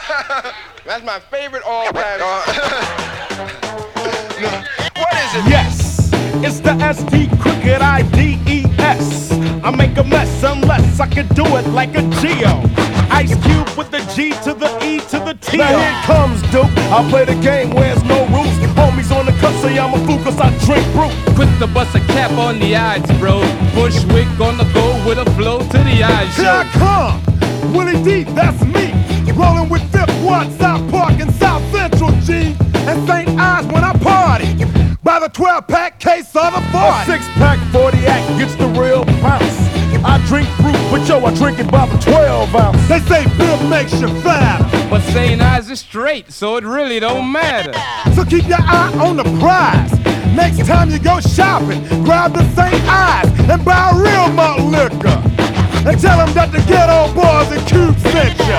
That's my favorite all-time. What is it? Yes, it's the SD Cricket IDES. I make a mess unless I can do it like a Geo. Ice Cube with the G to the E to the T. Now here comes Duke. I play the game where there's no rules. Homies on the cut say I'm a fool cause I drink brew. Quick to bust a cap on the odds, bro. Bushwick on the go with a flow to the eyes. Here I come, Willie D, that's me. Rolling with Fifth Ward, South Park, and South Central G. And St. Ives when I party. By the 12-pack case of the 40. A 6-pack 40-act gets the real bounce. I drink fruit, but yo, I drink it by the 12 ounce. They say Bill makes you fatter, but St. Ives is straight, so it really don't matter. So keep your eye on the prize. Next time you go shopping, grab the St. Ives and buy a real malt liquor. And tell them that the ghetto boys and Cube sent ya.